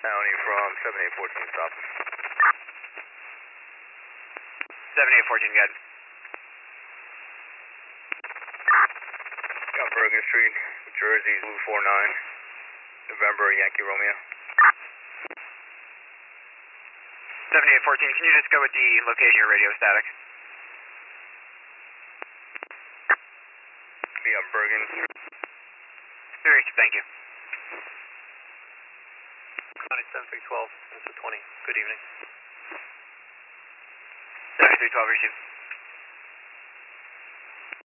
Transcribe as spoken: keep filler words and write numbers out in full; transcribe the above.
County from seven eight fourteen, stop. seven eight fourteen, good. Got Bergen Street, New Jersey, Blue four nine, November, Yankee Romeo. seven eight fourteen, can you just go with the location of your radio static? Be on Bergen. Great, thank you. County seven three one two, this is twenty, good evening. seven three one two, receive.